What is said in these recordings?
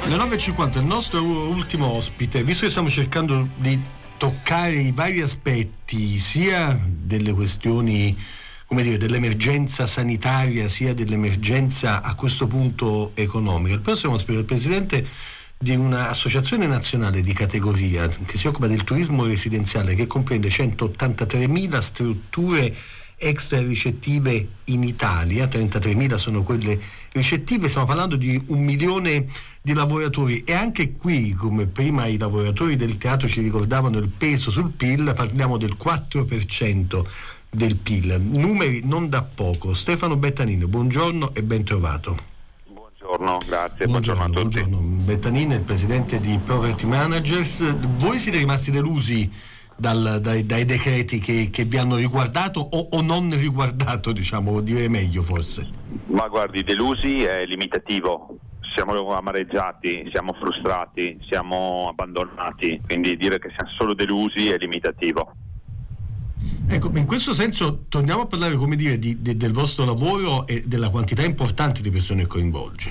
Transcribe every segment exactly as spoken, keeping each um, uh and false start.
Le nove e cinquanta, il nostro ultimo ospite, visto che stiamo cercando di toccare i vari aspetti sia delle questioni, come dire, dell'emergenza sanitaria sia dell'emergenza a questo punto economica, il prossimo ospite è il presidente di un'associazione nazionale di categoria che si occupa del turismo residenziale, che comprende centottantatremila strutture extra ricettive in Italia, trentatremila sono quelle ricettive, stiamo parlando di un milione di lavoratori, e anche qui, come prima i lavoratori del teatro ci ricordavano il peso sul P I L, parliamo del quattro per cento del P I L, numeri non da poco. Stefano Bettanini, buongiorno e ben trovato. Buongiorno, grazie, buongiorno, buongiorno a tutti. Buongiorno. Bettanini è il presidente di Property Managers. Voi siete rimasti delusi Dal, dai, dai decreti che, che vi hanno riguardato o, o non riguardato, diciamo, dire meglio forse? Ma guardi, delusi è limitativo, siamo amareggiati, siamo frustrati, siamo abbandonati, quindi dire che siamo solo delusi è limitativo. Ecco, in questo senso torniamo a parlare, come dire, di, de, del vostro lavoro e della quantità importante di persone che coinvolge.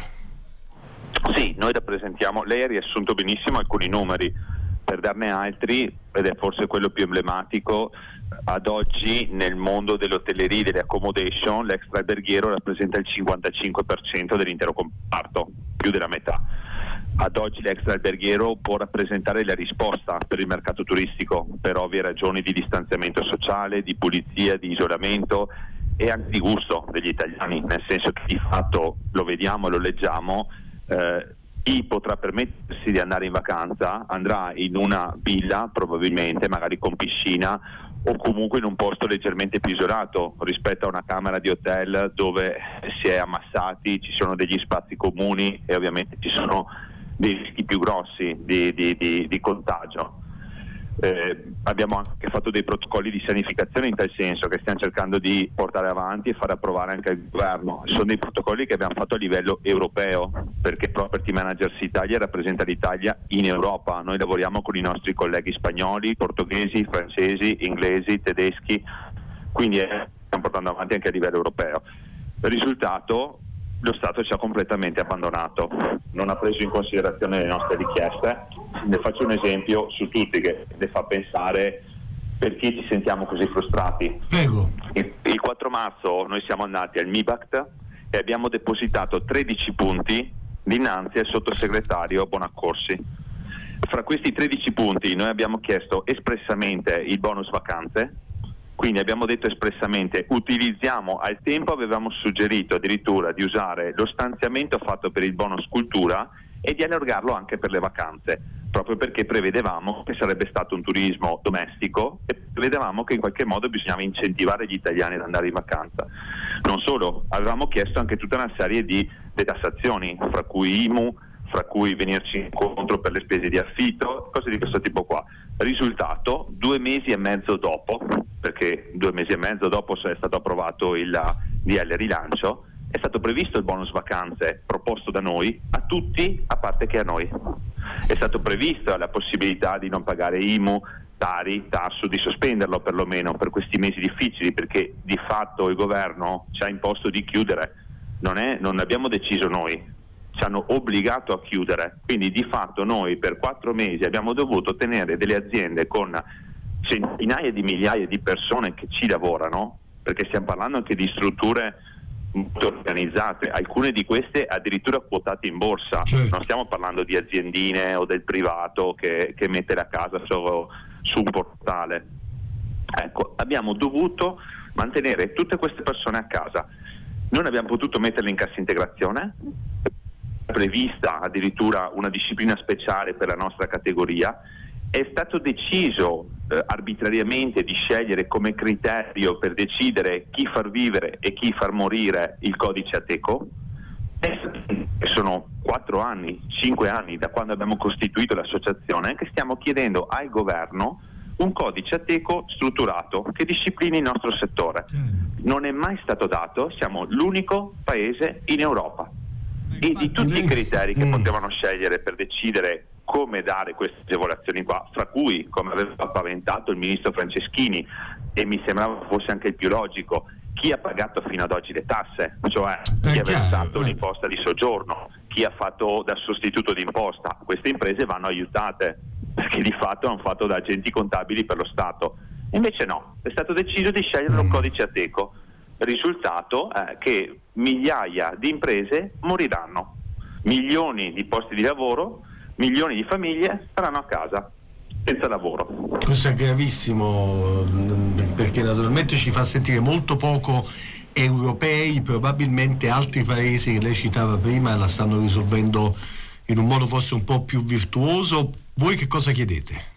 Sì, noi rappresentiamo, lei ha riassunto benissimo alcuni numeri. Per darne altri, ed è forse quello più emblematico, ad oggi nel mondo dell'hotellerie, delle accommodation, l'extraalberghiero rappresenta il cinquantacinque per cento dell'intero comparto, più della metà. Ad oggi l'extraalberghiero può rappresentare la risposta per il mercato turistico, per ovvie ragioni di distanziamento sociale, di pulizia, di isolamento e anche di gusto degli italiani, nel senso che di fatto lo vediamo e lo leggiamo, eh, chi potrà permettersi di andare in vacanza andrà in una villa, probabilmente, magari con piscina, o comunque in un posto leggermente più isolato rispetto a una camera di hotel dove si è ammassati, ci sono degli spazi comuni e ovviamente ci sono dei rischi più grossi di, di, di, di contagio. Eh, abbiamo anche fatto dei protocolli di sanificazione in tal senso, che stiamo cercando di portare avanti e fare approvare anche al governo. Sono dei protocolli che abbiamo fatto a livello europeo, perché Property Managers Italia rappresenta l'Italia in Europa. Noi lavoriamo con i nostri colleghi spagnoli, portoghesi, francesi, inglesi, tedeschi, quindi eh, stiamo portando avanti anche a livello europeo. Il risultato: lo Stato ci ha completamente abbandonato, non ha preso in considerazione le nostre richieste. Ne faccio un esempio su tutti che le fa pensare perché ci sentiamo così frustrati. Prego. Il, il quattro marzo noi siamo andati al MIBACT e abbiamo depositato tredici punti dinanzi al sottosegretario Bonaccorsi. Fra questi tredici punti noi abbiamo chiesto espressamente il bonus vacanze. Quindi abbiamo detto espressamente: utilizziamo, al tempo avevamo suggerito addirittura di usare lo stanziamento fatto per il bonus cultura e di allargarlo anche per le vacanze, proprio perché prevedevamo che sarebbe stato un turismo domestico e prevedevamo che in qualche modo bisognava incentivare gli italiani ad andare in vacanza. Non solo, avevamo chiesto anche tutta una serie di detassazioni, fra cui I M U, fra cui venirci incontro per le spese di affitto, cose di questo tipo qua. Risultato: due mesi e mezzo dopo, perché due mesi e mezzo dopo è stato approvato il D L rilancio, è stato previsto il bonus vacanze proposto da noi a tutti, a parte che a noi. È stato prevista la possibilità di non pagare I M U, Tari, Tasso, di sospenderlo perlomeno per questi mesi difficili, perché di fatto il governo ci ha imposto di chiudere, non è, non abbiamo deciso noi, ci hanno obbligato a chiudere, quindi di fatto noi per quattro mesi abbiamo dovuto tenere delle aziende con centinaia di migliaia di persone che ci lavorano, perché stiamo parlando anche di strutture molto organizzate, alcune di queste addirittura quotate in borsa. Certo. Non stiamo parlando di aziendine o del privato che, che mette la casa su, su un portale. Ecco, abbiamo dovuto mantenere tutte queste persone a casa. Non abbiamo potuto metterle in cassa integrazione, prevista addirittura una disciplina speciale per la nostra categoria. È stato deciso eh, arbitrariamente di scegliere come criterio per decidere chi far vivere e chi far morire il codice Ateco. E sono quattro anni, cinque anni da quando abbiamo costituito l'associazione che stiamo chiedendo al governo un codice Ateco strutturato che disciplini il nostro settore. Non è mai stato dato, siamo l'unico paese in Europa. E di tutti i criteri che potevano scegliere per decidere come dare queste agevolazioni qua, fra cui, come aveva paventato il ministro Franceschini, e mi sembrava fosse anche il più logico, chi ha pagato fino ad oggi le tasse, cioè chi ha versato l'imposta di soggiorno, chi ha fatto da sostituto d'imposta. Queste imprese vanno aiutate perché di fatto hanno fatto da agenti contabili per lo Stato. Invece no, è stato deciso di scegliere un codice Ateco. Risultato è che migliaia di imprese moriranno, milioni di posti di lavoro, milioni di famiglie saranno a casa senza lavoro. Questo è gravissimo, perché naturalmente ci fa sentire molto poco europei. Probabilmente altri paesi che lei citava prima la stanno risolvendo in un modo forse un po' più virtuoso. Voi che cosa chiedete?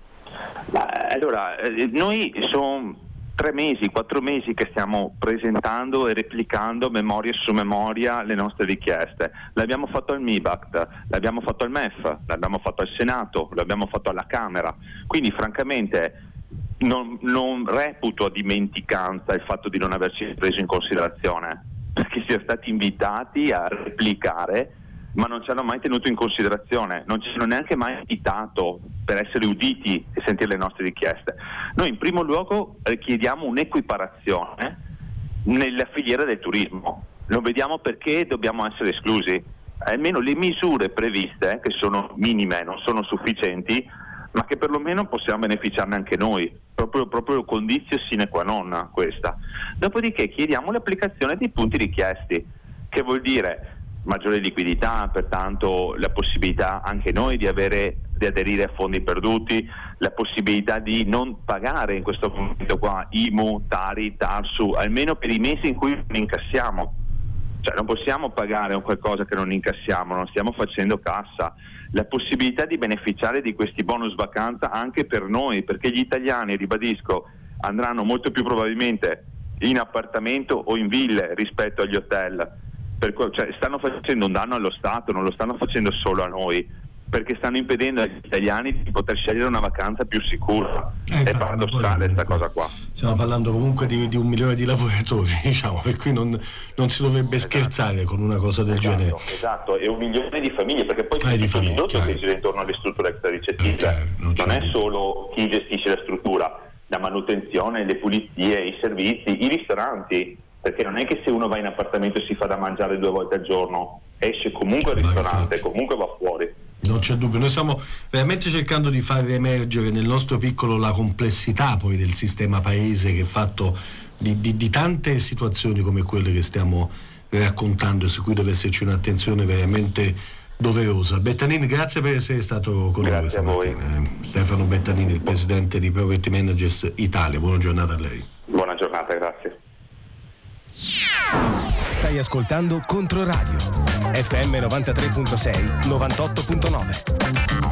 Allora, noi sono tre mesi, quattro mesi che stiamo presentando e replicando memoria su memoria le nostre richieste. L'abbiamo fatto al MIBACT, l'abbiamo fatto al M E F, l'abbiamo fatto al Senato, l'abbiamo fatto alla Camera. Quindi francamente non, non reputo a dimenticanza il fatto di non averci preso in considerazione, perché siamo stati invitati a replicare ma non ci hanno mai tenuto in considerazione, non ci hanno neanche mai invitato per essere uditi e sentire le nostre richieste. Noi in primo luogo chiediamo un'equiparazione nella filiera del turismo, non vediamo perché dobbiamo essere esclusi. Almeno le misure previste, che sono minime, non sono sufficienti, ma che perlomeno possiamo beneficiarne anche noi, proprio, proprio condizio sine qua non questa. Dopodiché chiediamo l'applicazione dei punti richiesti, che vuol dire maggiore liquidità, pertanto la possibilità anche noi di avere di aderire a fondi perduti, la possibilità di non pagare in questo momento qua I M U, Tari, Tarsu, almeno per i mesi in cui non incassiamo. Cioè non possiamo pagare un qualcosa che non incassiamo, non stiamo facendo cassa. La possibilità di beneficiare di questi bonus vacanza anche per noi, perché gli italiani, ribadisco, andranno molto più probabilmente in appartamento o in ville rispetto agli hotel. Per, cioè, stanno facendo un danno allo Stato, non lo stanno facendo solo a noi, perché stanno impedendo agli italiani di poter scegliere una vacanza più sicura. Eh, è paradossale questa cosa qua. Stiamo parlando comunque di, di un milione di lavoratori, diciamo, per cui non, non si dovrebbe esatto. scherzare con una cosa del esatto, genere. Esatto, e un milione di famiglie, perché poi eh, tutto l'indotto che gira intorno alle strutture extraricettive, eh, non, non è solo chi gestisce la struttura, la manutenzione, le pulizie, i servizi, i ristoranti. Perché non è che se uno va in appartamento e si fa da mangiare due volte al giorno, esce comunque al ristorante, comunque va fuori. Non c'è dubbio, noi stiamo veramente cercando di far emergere nel nostro piccolo la complessità poi del sistema paese, che è fatto di, di, di tante situazioni come quelle che stiamo raccontando e su cui deve esserci un'attenzione veramente doverosa. Bettanini, grazie per essere stato con noi questa mattina. Stefano Bettanini, il presidente di Property Managers Italia. Buona giornata a lei. Buona giornata, grazie. Stai ascoltando Controradio F M novantatré virgola sei, novantotto virgola nove.